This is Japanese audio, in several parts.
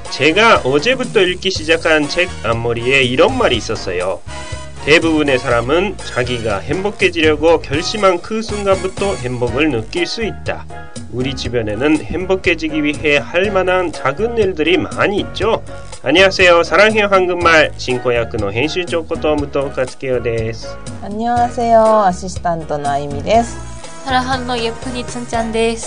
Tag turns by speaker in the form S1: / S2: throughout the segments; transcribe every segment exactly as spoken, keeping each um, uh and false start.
S1: 제가 어제부터 읽기 시작한 책 앞머리에 이런 말이 있었어요. 대부분의 사람은 자기가 행복해지려고 결심한 그 순간부터 행복을 느낄 수 있다. 우리 주변에는 행복해지기 위해 할 만한 작은 일들이 많이 있죠. 안녕하세요. 사랑해요 한국말進行役の編集長こと武藤克樹です。
S2: 안녕하세요. 아시스탄트 아이미です。
S3: 사랑하는 예쁜이 춘짠です。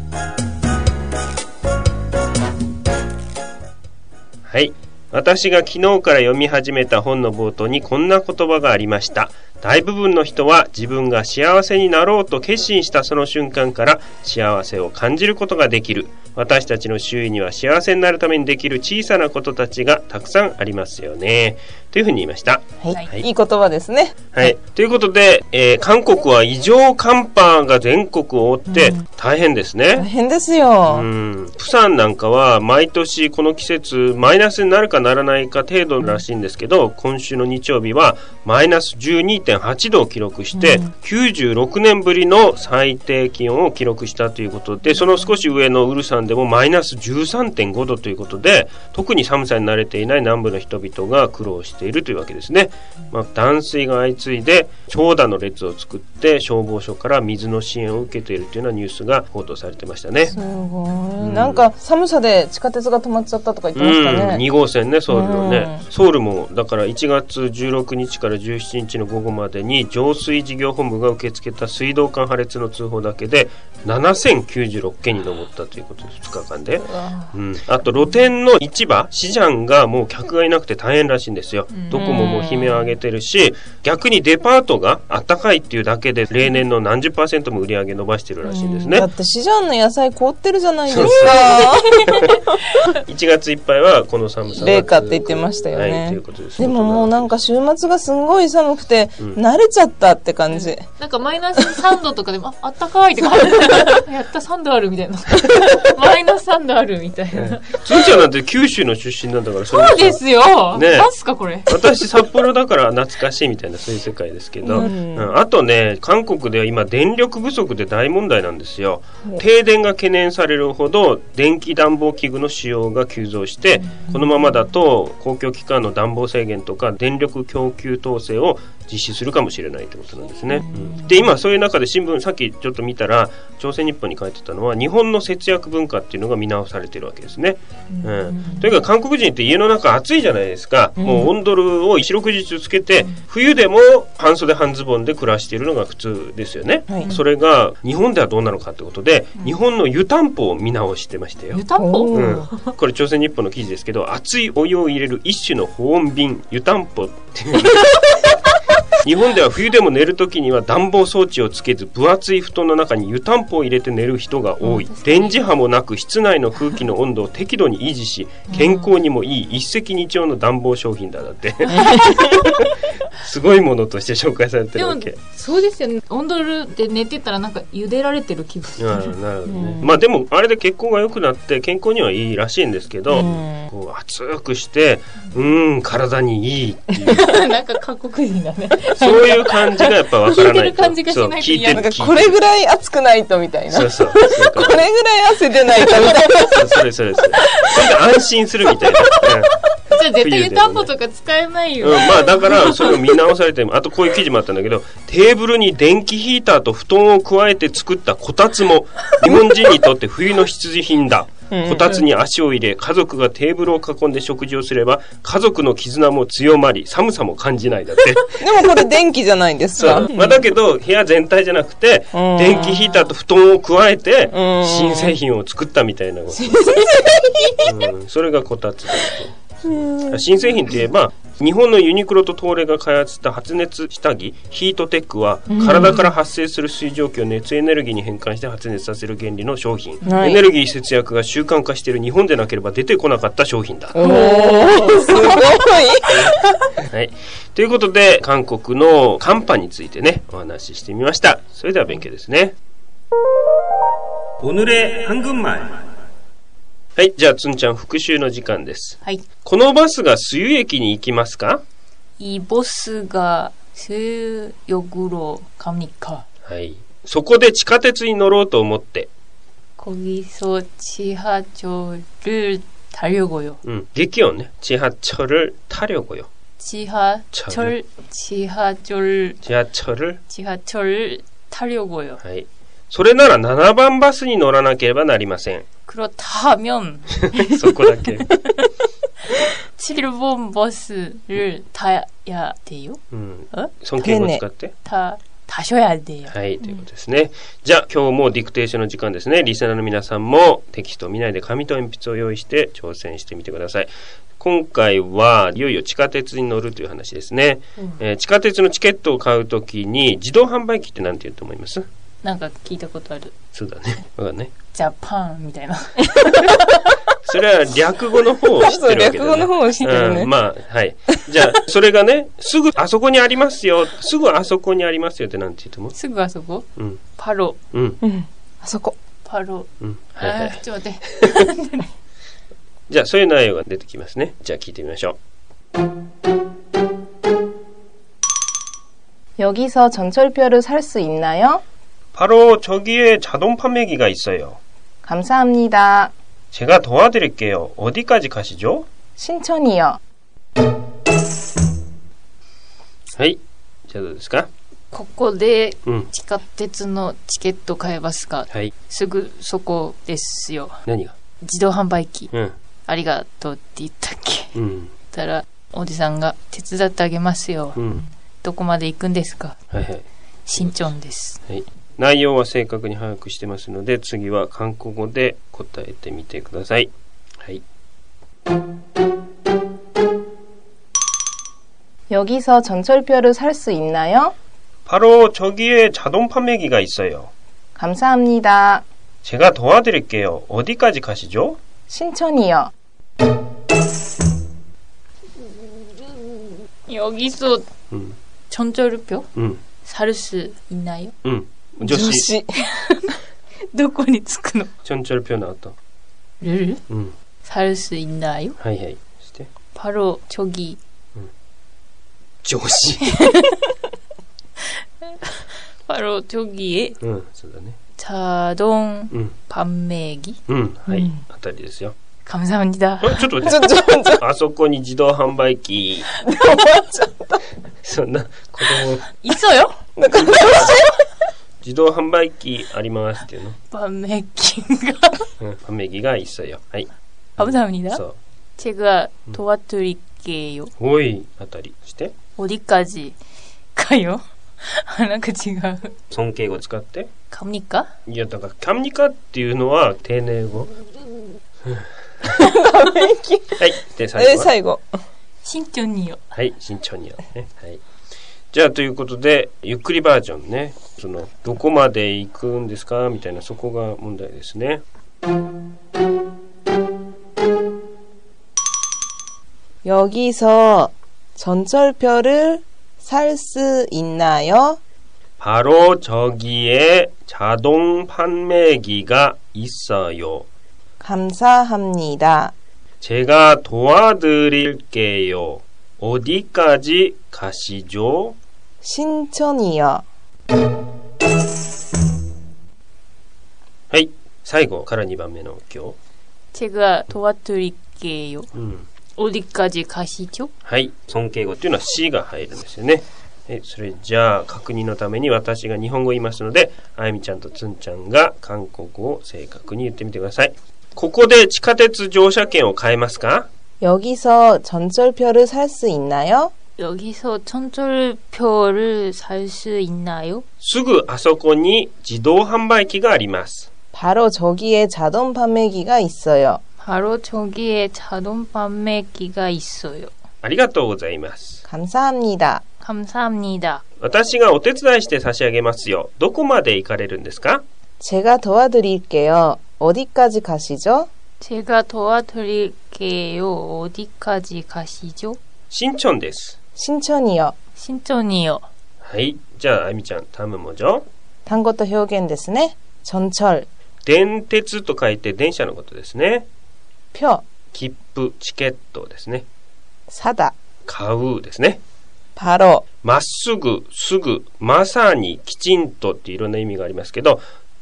S1: はい。私が昨日から読み始めた本の冒頭にこんな言葉がありました。大部分の人は自分が幸せになろうと決心したその瞬間から幸せを感じることができる。私たちの周囲には幸せになるためにできる小さなことたちがたくさんありますよね。というふうに言いました。
S2: はい。はい、いい言葉ですね。
S1: はい。ということで、えー、韓国は異常寒波が全国を覆って大変ですね。うん、
S2: 大変ですよ。
S1: うん。プサンなんかは毎年この季節マイナスになるかならないか程度らしいんですけど、今週の日曜日はマイナス じゅうにてんはちどを記録して、うん、きゅうじゅうろくねんぶりの最低気温を記録したということで、その少し上のウルサンでもマイナス じゅうさんてんごどということで、特に寒さに慣れていない南部の人々が苦労しているというわけですね。まあ、断水が相次いで長蛇の列を作って消防署から水の支援を受けているというようなニュースが報道されてましたね。
S2: すごい、うん、なんか寒さで地下鉄が止まっちゃったとか言ってましたね。
S1: うん、にごうせんね、ソウルのね、うん、ソウルもだからいちがつじゅうろくにちからじゅうしちにちの午後までに浄水事業本部が受け付けた水道管破裂の通報だけでななせんきゅうじゅうろっけんに上ったということです。ふつかかんで、うん、あと露店の市場市場がもう客がいなくて大変らしいんですよ。どこももう悲鳴を上げてるし、逆にデパートがあったかいっていうだけで例年の何十パーセントも売り上げ伸ばしてるらしいんですね。
S2: だって市場の野菜凍ってるじゃないですか。
S1: いちがついっぱいはこの寒さ
S2: 冷夏って言ってましたよね、
S1: はい、ということです。
S2: でももうなんか週末がすんごい寒くて、うん、慣れちゃったって感じ、うん、
S3: なんかマイナスさんどとかでも あ, あったかいって感じやったさんどあるみたいなマイナスさんどあるみたいな。
S1: つーちゃんなんて九州の出身なんだから。
S3: そうですよ、ね、なんすかこれ。
S1: 私札幌だから懐かしいみたいなそういう世界ですけど、うんうん、あとね韓国では今電力不足で大問題なんですよ。停電が懸念されるほど電気暖房器具の使用が急増して、うん、このままだと公共機関の暖房制限とか電力供給統制を実施するかもしれないということなんですね、うん、で今そういう中で新聞さっきちょっと見たら朝鮮日報に書いてたのは日本の節約文化っていうのが見直されてるわけですね、うんうん、というか韓国人って家の中暑いじゃないですか、うん、もう温度を四六時中つけて、うん、冬でも半袖半ズボンで暮らしているのが普通ですよね、はい、それが日本ではどうなのかということで、うん、日本の湯たんぽを見直してましたよ。
S3: 湯たんぽ、
S1: うん、これ朝鮮日報の記事ですけど、熱いお湯を入れる一種の保温瓶湯たんぽっていう日本では冬でも寝るときには暖房装置をつけず分厚い布団の中に湯たんぽを入れて寝る人が多い、うん、電磁波もなく室内の空気の温度を適度に維持し健康にもいい一石二鳥の暖房商品だだってすごいものとして紹介されてるわけ。
S3: でもそうですよね。温度で寝てたらなんか茹でられてる気がする。
S1: なるほどね、うん、まあでもあれで血行が良くなって健康にはいいらしいんですけど、うん、こう熱くしてうーん体にいいっていう
S3: なんか韓国人だね
S1: そういう感じがやっぱ分からないと。聞いてる感じ
S3: がしないと嫌。
S2: なんかこれぐらい熱くないとみたいな。
S1: そうそう。
S2: これぐらい汗出ないとみたいな。
S1: そうそれそれそれ。それで安心するみたいな。
S3: じゃあ絶対湯たんぽとか使えないよ、
S1: うん、まあだからそれを見直されてあとこういう記事もあったんだけど、テーブルに電気ヒーターと布団を加えて作ったこたつも日本人にとって冬の必需品だこたつに足を入れ家族がテーブルを囲んで食事をすれば家族の絆も強まり寒さも感じないだって
S2: でもこれ電気じゃないんですか。
S1: まあ、だけど部屋全体じゃなくて電気ヒーターと布団を加えて新製品を作ったみたいなこと、うん、それがこたつだって。新製品って言えば日本のユニクロと東レが開発した発熱下着ヒートテックは体から発生する水蒸気を熱エネルギーに変換して発熱させる原理の商品、はい、エネルギー節約が習慣化している日本でなければ出てこなかった商品だ。
S2: おーすごい
S1: はい、ということで韓国の寒波についてねお話ししてみました。それでは勉強ですね。오늘의 한국말。はい、じゃあつんちゃん復習の時間です。
S3: はい。
S1: このバスが수유駅に行きますか？
S3: 이 버스가 수유역으로 갑니까?
S1: はい。そこで地下鉄に乗ろうと思って。
S3: 거기서 지하철을 타려고요.
S1: 음, 객기온ね。 지하철을 타려고요.
S3: 지하철, 지하철,
S1: 지하철을,
S3: 지하철 타려고요.
S1: はい。それならななばんバスに乗らなければなりません。
S3: 그렇다면
S1: そこだけ。
S3: 칠 번 버스를 타야 돼요?
S1: うん。
S3: 어?
S1: 尊敬語使って。
S3: 타, 타셔야 돼요.
S1: はい、ということですね。じゃあ、今日もディクテーションの時間ですね。リスナーの皆さんもテキストを見ないで紙と鉛筆を用意して挑戦してみてください。今回はいよいよ地下鉄に乗るという話ですね。うんえー、地下鉄のチケットを買うときに自動販売機って何て言うと思います？
S3: なんか聞いたことある。
S1: そうだね。わかんない。
S3: ジャパンみたいな。
S1: それは略語の方を知ってるわけだね。
S2: 略語の方を知ってるね。
S1: うん、まあ、はい。じゃあ、それがね、すぐあそこにありますよ。すぐあそこにありますよってなんて言うと思う？
S3: すぐあそこ？
S1: うん。
S3: パロ。
S1: うん。うん。
S2: あそこ。
S3: パロ。
S1: うん。はいはい。
S3: ちょっと待って。
S1: じゃあ、そういう内容が出てきますね。じゃあ、聞いてみましょう。
S2: 여기서 전철표를 살 수 있나요?
S1: 바로 저기에 자동 판매기가 있어요.
S2: 감사합니다.
S1: 제가 도와드릴게요. 어디까지 가시죠?
S2: 신천이요.
S1: はい。じゃあどうですか？
S3: ここで
S1: うん。
S3: 地下鉄のチケット買えますか？
S1: はい。
S3: すぐそこですよ。
S1: 何が？
S3: 自動販売機。
S1: うん。
S3: ありがとうって言ったっけ？
S1: うん。
S3: たらおじさんが手伝ってあげますよ。
S1: うん。
S3: どこまで行くんですか？
S1: はいはい。
S3: 新潮です。
S1: はい。内容は正確に把握してますので、次は韓国語で答えてみてください。はい。
S2: 여기서 전철표를 살 수 있나요?
S1: 바로 저기에 자동 판매기가 있어요.
S2: 감사합니다.
S1: 제가 도와드릴게요. 어디까지 가시죠?
S2: 신천이요.
S3: 여기서
S1: 음.
S3: 전철표
S1: 음.
S3: 살 수 있나요?
S1: 음. 조시.
S3: どこに着くの?
S1: 전철표 나왔다.
S3: 를?
S1: 음.
S3: 살 수 있나요?
S1: 하이 하이.して.
S3: 바로 저기.
S1: 음. 조시.
S3: 바로 저기에.
S1: 응, そうだね.
S3: 자동
S1: 음.
S3: 판매기.
S1: 음, はい.
S3: 음.
S1: あたりですよ.
S3: 감사합니다.
S1: 어, ちょっと待って。あそこに自動販売機。そんな子供。
S3: 있어요?
S1: 自動販売機ありますっていうの。
S3: 판매기가.
S1: 응, 판매기가 있어요. はい.
S3: 감사합니다.
S1: そう.
S3: 제가 도와드릴게요.
S1: おい、あたりして。
S3: 어디까지 가요? なんか違う。
S1: 尊敬語使って。
S3: 갑니까?
S1: いや、だから、カムニカっていうのは丁寧語。はい。で、最後は。
S2: 最後。
S3: 慎重によ。
S1: はい、慎重によ。ね。はい。じゃあ、ということで、ゆっくりバージョンね。その、どこまで行くんですかみたいな、そこが問題ですね。
S2: 여기서 전철표를 살 수 있나요?
S1: 바로 저기에 자동 판매기가 있어요.
S2: 감사합니다.
S1: 제가 도와드릴게요. 어디까지 가시죠?
S2: 신천이요.
S1: はい、最後からにばんめの今日。
S3: 제가 도와드릴게요.
S1: うん。
S3: 어디까지 가시죠?
S1: はい、尊敬語っていうのは C が入るんですよね。えそれじゃあ確認のために私が日本語を言いますので、あゆみちゃんとつんちゃんが韓国語を正確に言ってみてください。ここで地下鉄乗車券を買えますか?
S2: 여기서 전철표를 살 수 있나요?
S3: 여기서 전철표를 살 수 있나요?
S1: すぐあそこに自動販売機があります.
S2: 바로 저기에 자동 판매기가 있어요.
S3: 바로 저기에 자동 판매기가 있어요.
S1: ありがとうございます.
S2: 감사합니다.
S3: 감사합니다.
S1: 私がお手伝いして差し上げますよ. どこまで行かれるんですか?
S2: 제가 도와드릴게요. 어디까지 가시죠?
S3: 제가 도와드릴게요. 어디까지 가시죠?
S1: 신천です.
S2: 신천이요.
S3: 신천이요.
S1: はい。じゃあ、あゆみちゃん、単文文字。
S2: 単語と表現ですね。전철。
S1: 電鉄と書いて電車のことですね。
S2: 표。
S1: 切符、チケットですね。
S2: 사다。
S1: 買うですね。
S2: 바로。
S1: まっすぐ、すぐ、まさに、きちんとっていろんな意味がありますけど、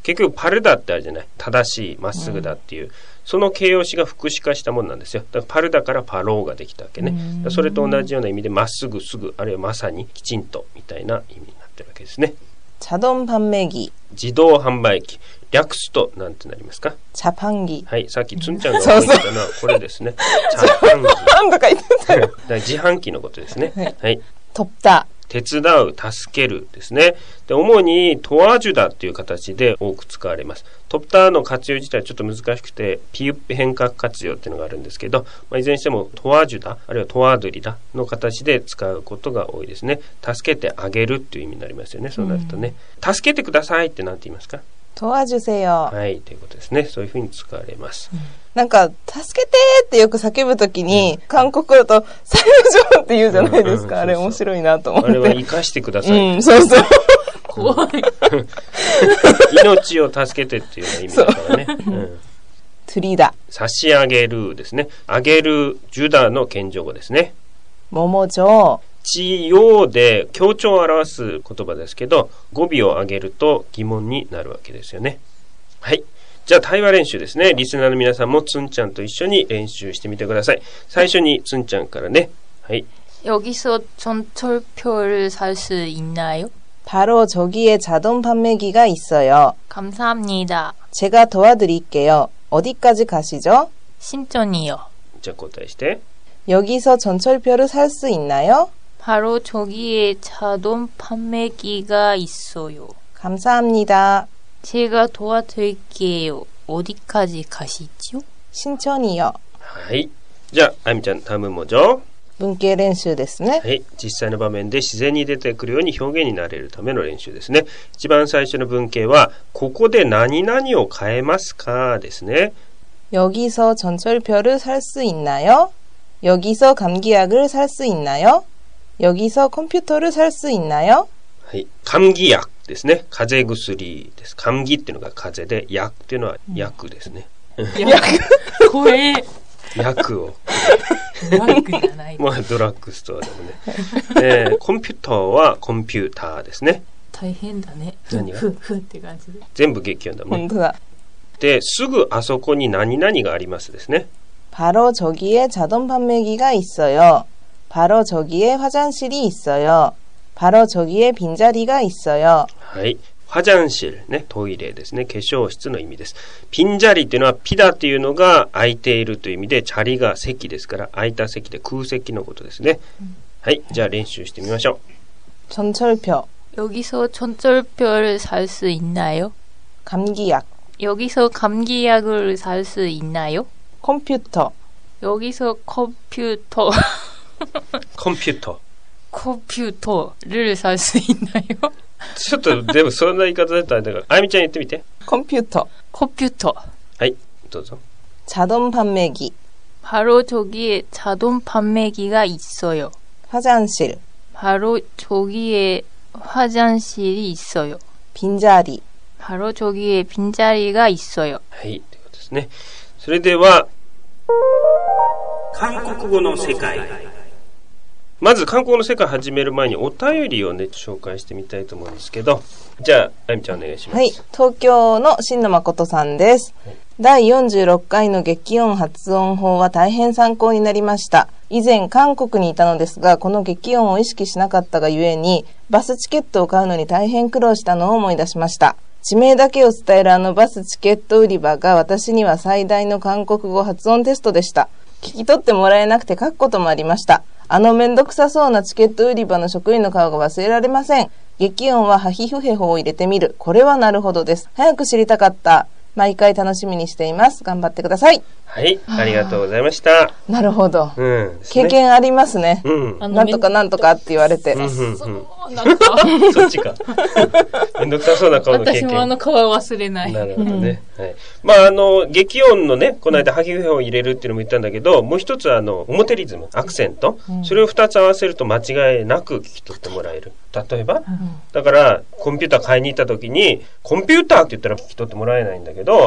S1: 結局パルダってあるじゃない、正しい、まっすぐだっていう、うん、その形容詞が副詞化したものなんですよ。だからパルダからパローができたわけね。それと同じような意味でまっすぐすぐ、あるいはまさにきちんとみたいな意味になってるわけですね。
S2: 자동販売機、
S1: 自動販売機、略すとなんてなりますか？
S2: チャパンギ。
S1: はい、さっきつんちゃんが覚えてたのはこれですね。チャパンギ。
S2: なんとか言ってたよ。
S1: だから自販機のことですね。はい。はい、
S2: トップタ。
S1: 手伝う、助けるですね。で、主にトワージュダっていう形で多く使われます。トップターの活用自体はちょっと難しくて、ピユッペ変革活用っていうのがあるんですけど、まあ、いずれにしてもトワージュダ、あるいはトワードリダの形で使うことが多いですね。助けてあげるっていう意味になりますよね。そうなるとね。うん、助けてくださいってなんて言いますか？
S2: トワジュセヨ。
S1: はい、ということですね。そういうふうに使われます。うん、
S2: なんか、助けてってよく叫ぶときに、うん、韓国だと、サイジョンって言うじゃないですか。うんうん、あれ面白いなと思って。
S1: あれは生かしてください。
S2: うん、そうそう。
S3: 怖い。
S1: 命を助けてっていうような意味だからね。うん、
S2: トゥリダ。
S1: 差し上げるですね。あげる、ジュダの謙譲語ですね。
S2: モモジョウ。
S1: 地用で強調を表す言葉ですけど、語尾を上げると疑問になるわけですよね。はい。じゃあ対話練習ですね。リスナーの皆さんもつんちゃんと一緒に練習してみてください。最初につんちゃんからね。はい。
S3: 여기서 전철표를 살 수 있나요?
S2: 바로 저기에 자동 판매기가 있어요.
S3: 감사합니다.
S2: 제가 도와드릴게요. 어디까지 가시죠?
S3: 신촌이요.
S1: 자, 答えして.
S2: 여기서 전철표를 살 수 있나요?
S3: 바로 저기에 자동 판매기가 있어요.
S2: 감사합니다.
S3: 제가 도와드릴게요. 어디까지 가시죠?
S2: 신촌이요.
S1: はい。じゃあ、あゆみちゃん、タムモジョ。
S2: 文系練習ですね。
S1: はい。実際の場面で自然に出てくるように表現になれるための練習ですね。一番最初の文系は、ここで何々を買えますかですね。
S2: 여기서 전철표를 살 수 있나요? 여기서 감기약을 살 수 있나요? 여기서 컴퓨터를 살 수 있나요?
S1: はい。감기약ですね。風邪薬です。감기っていうのが風邪で、薬っていうのは薬ですね。
S3: 薬怖え。
S1: 薬を。
S3: 薬じゃない。
S1: まあドラッグストアでもね。えー、コンピューターはコンピューターですね。
S3: 大変だね。
S1: 何が？
S3: ふふって感じで。
S1: 全部激音だもんね。
S2: 本当だ。
S1: で、すぐあそこに何々がありますですね。
S2: 바로 저기에 자동 판매기가 있어요. 바로 저기에 화장실이 있어요. 바로 저기에 빈자리가 있어요.
S1: はい。화장실ね、トイレですね。化粧室の意味です。빈자리っていうのはピダっていうのが空いているという意味で、チャリが席ですから空いた席で空席のことですね。うん、はい。じゃあ練習してみましょ
S2: う。전철표.
S3: 여기서 전철표를 살 수 있나요?
S2: 감기약.
S3: 여기서 감기약을 살 수 있나요?
S2: 컴퓨터.
S3: 여기서 컴퓨터.
S1: 컴퓨터.
S3: 컴퓨터를 살 수 있나요?
S1: ちょっとでもそんな言い方だったらだからあゆみちゃん言ってみて。
S2: 컴퓨터.
S3: 컴퓨터.
S1: はい、どうぞ。
S2: 자동 판매기.
S3: 바로 저기에 자동 판매기가 있어요.
S2: 화장실.
S3: 바로 저기에 화장실이 있어요.
S2: 빈자리.
S3: 바로 저기에 빈자리가 있어요.
S1: はい、ということですね。それでは韓国語の世界。まず韓国の世界始める前にお便りをね紹介してみたいと思うんですけど、じゃああゆみちゃんお願いします。
S2: はい、東京の新野誠さんです。はい、だいよんじゅうろっかいの激音発音法は大変参考になりました。以前韓国にいたのですが、この激音を意識しなかったがゆえにバスチケットを買うのに大変苦労したのを思い出しました。地名だけを伝えるあのバスチケット売り場が私には最大の韓国語発音テストでした。聞き取ってもらえなくて書くこともありました。あのめんどくさそうなチケット売り場の職員の顔が忘れられません。激音はハヒフヘホを入れてみる。これはなるほどです。早く知りたかった。毎回楽しみにしています。頑張ってください。
S1: はい、ありがとうございました。
S2: なるほど、
S1: うん、
S2: 経験ありますね、
S1: うん、
S2: なんとかなんとかって言われて、
S1: うんうんうん、
S3: そうなんか
S1: そっちかめんどくさそうな顔の経験。
S3: 私もあの顔は忘れない。
S1: なるほどね、うん、はい、まああの激音のねこの間ハヒフヘを入れるっていうのも言ったんだけど、もう一つはあの表リズムアクセント、うん、それを二つ合わせると間違いなく聞き取ってもらえる。例えば、うん、だからコンピューター買いに行った時にコンピューターって言ったら聞き取ってもらえないんだけど、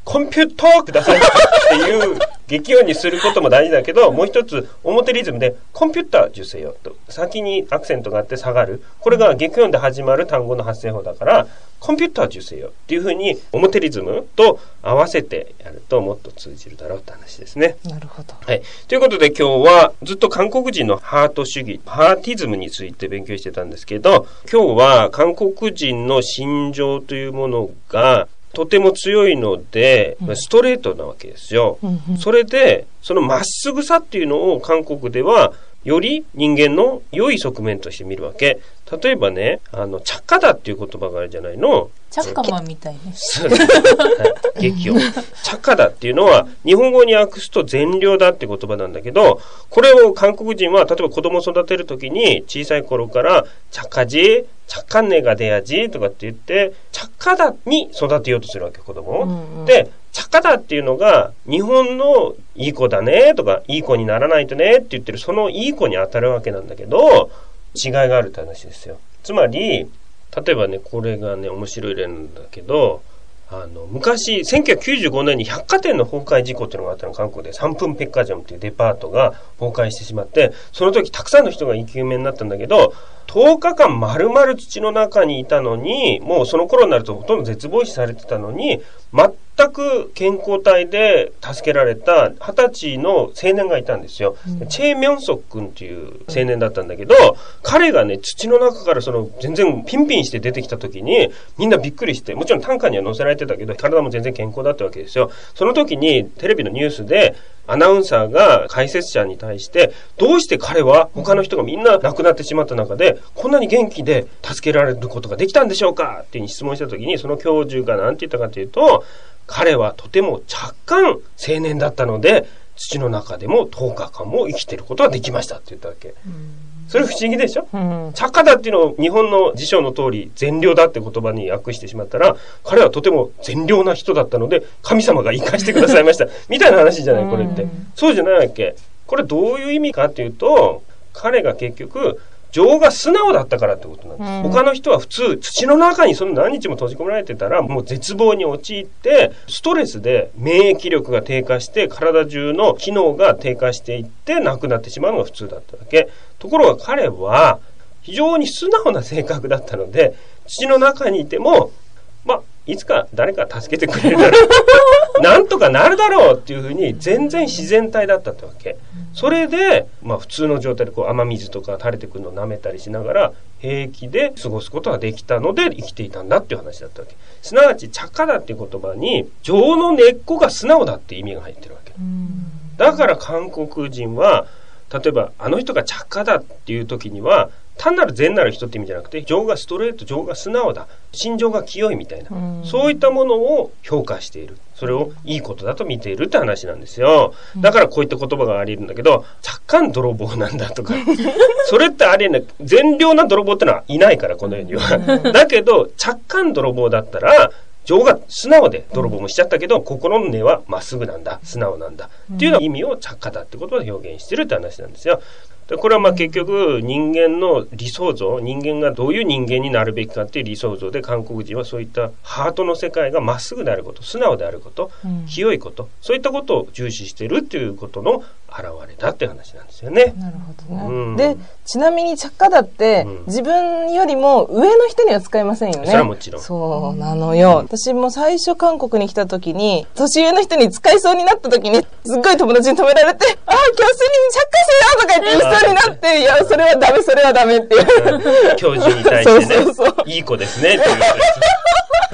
S1: コンピューターくださいっていう激音にすることも大事だけど、もう一つ表リズムでコンピューター受精よと先にアクセントがあって下がる、これが激音で始まる単語の発声法だから、コンピューター受精よっていう風に表リズムと合わせてやるともっと通じるだろうって話ですね。
S2: なるほど。
S1: はい。ということで今日はずっと韓国人のハート主義、ハーティズムについて勉強してたんですけど、今日は韓国人の心情というものがとても強いので、うん、ストレートなわけですよ、うんうん、それでそのまっすぐさっていうのを韓国ではより人間の良い側面として見るわけ。例えばね、あの着火だっていう言葉があるじゃないの。
S3: チャッカマンみたいね。
S1: 激音。着火だっていうのは日本語に訳すと善良だって言葉なんだけど、これを韓国人は例えば子供を育てるときに小さい頃から着火じ着火ねが出やじとかって言って着火だに育てようとするわけ、子供を、うんうん、で着火だっていうのが日本のいい子だねとかいい子にならないとねって言ってるそのいい子に当たるわけなんだけど、違いがあるって話ですよ。つまり例えばね、これがね面白い例なんだけど、あの昔せんきゅうひゃくきゅうじゅうごねんに百貨店の崩壊事故っていうのがあったの、韓国でサンプンペッカジョンっていうデパートが崩壊してしまって、その時たくさんの人が生き埋めになったんだけど、とおかかん丸々土の中にいたのに、もうその頃になるとほとんど絶望死されてたのに、全く健康体で助けられたはたちの青年がいたんですよ、うん、チェ・ミョンソク君っていう青年だったんだけど、彼がね土の中からその全然ピンピンして出てきた時にみんなびっくりして、もちろん担架には乗せられてたけど体も全然健康だったわけですよ。その時にテレビのニュースでアナウンサーが解説者に対して、どうして彼は他の人がみんな亡くなってしまった中でこんなに元気で助けられることができたんでしょうかっていう質問した時に、その教授が何て言ったかというと、彼はとても着艦青年だったので土の中でもとおかかんも生きていることができましたって言ったわけ。それ不思議でしょ、うん、着火だっていうのを日本の辞書の通り善良だって言葉に訳してしまったら、彼はとても善良な人だったので神様が生かしてくださいましたみたいな話じゃないこれって、うん、そうじゃないわけ。これどういう意味かっていうと、彼が結局情が素直だったからってことなんです、うん、他の人は普通土の中にその何日も閉じ込められてたらもう絶望に陥ってストレスで免疫力が低下して体中の機能が低下していって亡くなってしまうのが普通だったわけ。ところが彼は非常に素直な性格だったので、土の中にいてもまあいつか誰か助けてくれるだろうなんとかなるだろうっていうふうに全然自然体だったってわけ。それで、まあ、普通の状態でこう雨水とか垂れてくるのを舐めたりしながら平気で過ごすことができたので生きていたんだっていう話だったわけ。すなわち着火だっていう言葉に情の根っこが素直だって意味が入ってるわけ。だから韓国人は例えばあの人が着火だっていう時には単なる善なる人って意味じゃなくて、情がストレート、情が素直だ、心情が清いみたいな、そういったものを評価している、それをいいことだと見ているって話なんですよ。だからこういった言葉があり得るんだけど、着艦泥棒なんだとかそれってありえない。善良な泥棒ってのはいないからこの世にはだけど着艦泥棒だったら情が素直で泥棒もしちゃったけど、心の根はまっすぐなんだ、素直なんだっていうような意味を着火だってことで表現してるって話なんですよ。でこれはまあ結局人間の理想像、人間がどういう人間になるべきかっていう理想像で、韓国人はそういったハートの世界がまっすぐであること、素直であること、うん、清いこと、そういったことを重視しているっていうことの現れだって話なんですよね。
S2: なるほどね、うん、でちなみに着火だって、うん、自分よりも上の人には使えませんよね。
S1: それはもちろん
S2: そうなのよ、うん、私も最初韓国に来た時に年上の人に使いそうになった時にすっごい友達に止められて、ああ教室に着火せよとか言って言いそうになって、いやそれはダメそれはダメっていう
S1: 教授に対してね
S2: そうそうそう、
S1: いい子ですねっていうことです、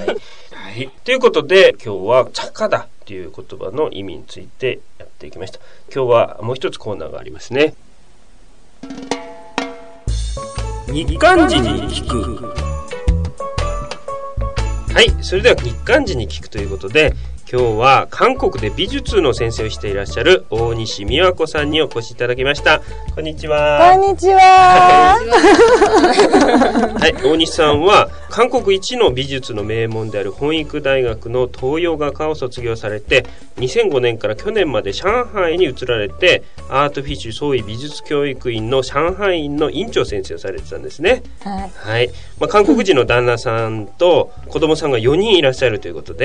S1: はいはい、ということで今日は着火だという言葉の意味についてやっていきました。今日はもう一つコーナーがありますね。日韓人に聞く。はい、それでは日韓人に聞くということで、今日は韓国で美術の先生をしていらっしゃる大西美和子さんにお越しいただきました。こんにちは。
S2: こんにちは。
S1: はい、大西さんは韓国一の美術の名門である本育大学の東洋画科を卒業されて、にせんごねんから去年まで上海に移られて、アートフィッシュ創意美術教育院の上海院の院長先生をされてたんですね。はい。はい、まあ、韓国人の旦那さんと子供さんがよにんいらっしゃるということで、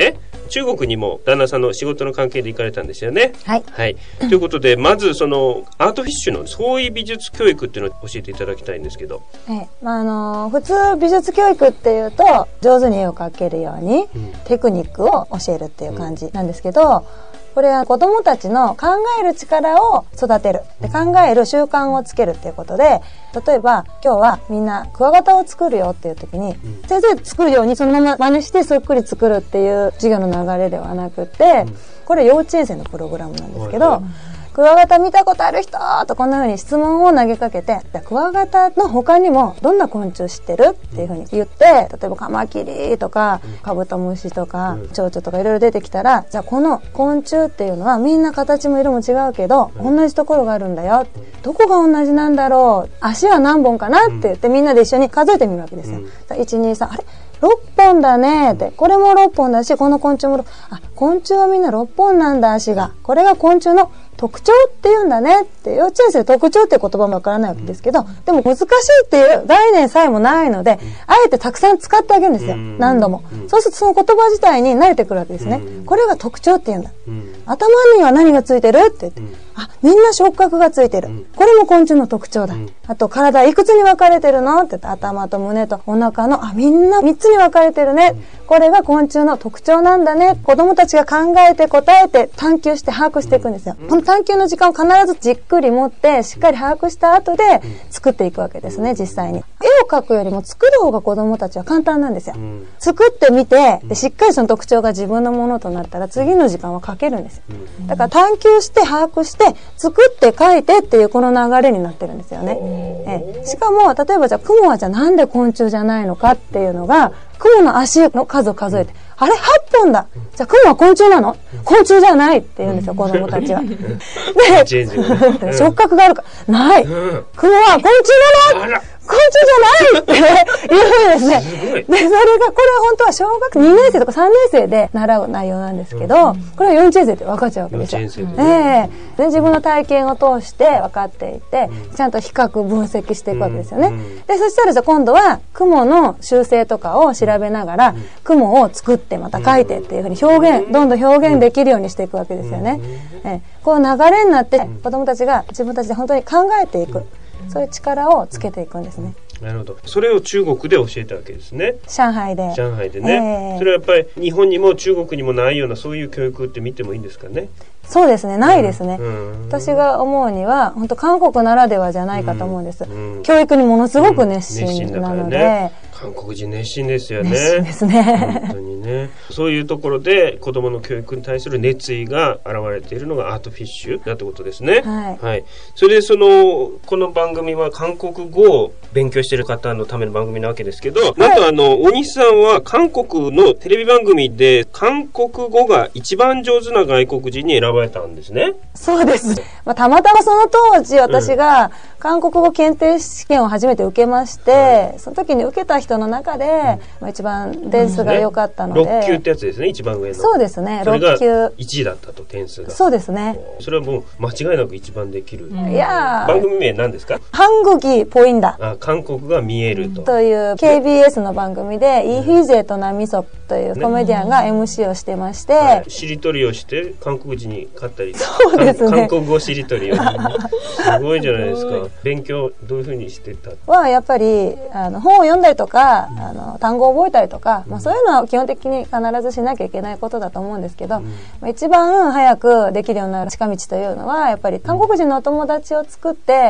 S1: 中国にも旦那さんの仕事の関係で行かれたんですよね。
S4: はい、
S1: はい、ということでまずそのアートフィッシュの創意美術教育っていうのを教えていただきたいんですけど、
S4: ええまあ、あの普通美術教育っていうと上手に絵を描けるように、うん、テクニックを教えるっていう感じなんですけど、うん、これは子どもたちの考える力を育てるで考える習慣をつけるっていうことで、例えば今日はみんなクワガタを作るよっていう時に、うん、先生作るようにそのまま真似してそっくり作るっていう授業の流れではなくて、うん、これ幼稚園生のプログラムなんですけど、うん、クワガタ見たことある人とこんな風に質問を投げかけて、クワガタの他にもどんな昆虫知ってるっていう風に言って、例えばカマキリとかカブトムシとか蝶々とかいろいろ出てきたら、じゃあこの昆虫っていうのはみんな形も色も違うけど同じところがあるんだよ、どこが同じなんだろう、足は何本かなって言ってみんなで一緒に数えてみるわけですよ。いち、に、さん、あれろっぽんだねって、これもろっぽんだしこの昆虫もあ昆虫はみんなろっぽんなんだ、足がこれが昆虫の特徴って言うんだねって、幼稚園生特徴っていう言葉もわからないわけですけど、でも難しいっていう概念さえもないので、あえてたくさん使ってあげるんですよ、何度も。そうするとその言葉自体に慣れてくるわけですね。これが特徴って言うんだ、頭には何がついてるって言って、あみんな触覚がついてる、これも昆虫の特徴だ。あと体いくつに分かれてるのって言って、頭と胸とお腹のあみんなみっつに分かれてるね、これが昆虫の特徴なんだね。子供たちが考えて答えて探求して把握していくんですよ。この探求の時間を必ずじっくり持ってしっかり把握した後で作っていくわけですね。実際に絵を描くよりも作る方が子供たちは簡単なんですよ。作ってみてでしっかりその特徴が自分のものとなったら次の時間は描けるんですよ。だから探求して把握して作って描いてっていうこの流れになってるんですよね。えしかも例えばじゃあクモはじゃあなんで昆虫じゃないのかっていうのが、クモの足の数を数えて、あれはっぽんだ、じゃあクモは昆虫なの？昆虫じゃないって言うんですよ、子供たちは。で触覚があるかない、クモは昆虫なの？昆虫じゃないっていうふうですね。で、それが、これは本当は小学にねん生とかさんねん生で習う内容なんですけど、これはよんちえん生って分かっちゃうわけですよ。ええで、自分の体験を通して分かっていて、ちゃんと比較分析していくわけですよね。で、そしたらじゃあ今度は、雲の習性とかを調べながら、雲を作ってまた書いてっていうふうに表現、どんどん表現できるようにしていくわけですよね。ええこう流れになって、子供たちが自分たちで本当に考えていく。そういう力をつけていくんですね。
S1: なるほど。それを中国で教えたわけですね。
S4: 上海で。
S1: 上海でね。えー、それはやっぱり日本にも中国にもないようなそういう教育って見てもいいんですかね。
S4: そうですね、ないですね。うん、私が思うには本当韓国ならではじゃないかと思うんです。うんうん、教育にものすごく熱心なので。うんね、
S1: 韓国人熱心ですよね。
S4: 熱心ですね。
S1: 本当にね。そういうところで子供の教育に対する熱意が現れているのがアートフィッシュだってことですね。
S4: はい。
S1: はい。それでそのこの番組は韓国語を勉強している方のための番組なわけですけど、はい、なんとあの大西さんは韓国のテレビ番組で韓国語が一番上手な外国人に選ばれたんですね。
S4: そうです。まあ、たまたまその当時私が韓国語検定試験を初めて受けまして、うん、その時に受けた人の中で、うんまあ、一番点数が良かったので、うんね、
S1: ろっ級ってやつですね、一番上の。
S4: そうですね、
S1: ろっ級いちいだったと、点数が。
S4: そうですね。
S1: それはもう間違いなく一番できる、うん、
S4: いや
S1: 番組名何ですか？
S4: 韓国ポインダ。
S1: あ、韓国が見えると、
S4: という ケービーエス の番組で、イ・フィゼとナミソというコメディアンが エムシー をしてまして、はい、
S1: しりとりをして韓国人に勝ったり、
S4: そうですね、
S1: 韓国語しりとりをすごいじゃないですか。勉強どういうふうにしてた
S4: はやっぱりあの本を読んだりとか、うん、あの単語を覚えたりとか、うんまあ、そういうのは基本的に必ずしなきゃいけないことだと思うんですけど、うんまあ、一番早くできるような近道というのはやっぱり韓国人のお友達を作って、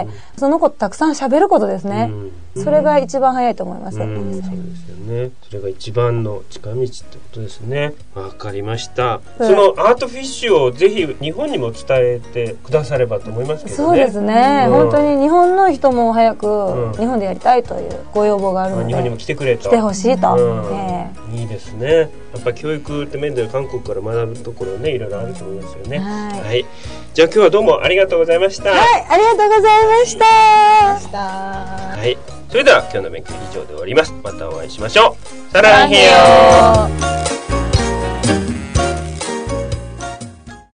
S4: うん、その子とたくさん喋ることですね、うん、それが一番早いと思います、うん、
S1: そうですよね。それが一番の近道ってことですね。わかりました、うん、そのアートフィッシュをぜひ日本にも伝えてくださればと思いますけどね。
S4: そうですね、うん、本当に日本の人も早く日本でやりたいというご要望があるので、
S1: 日本にも来てくれと、
S4: 来てほしいと、
S1: うんえー、いいですね。やっぱ教育って面では韓国から学ぶところね、いろいろあると思いますよね。はい、はい、じゃあ今日はどうもありがとうございました。
S4: はい、ありがとうございました。
S1: はい、それでは今日の勉強以上で終わります。またお会いしましょう。サランヘヨー。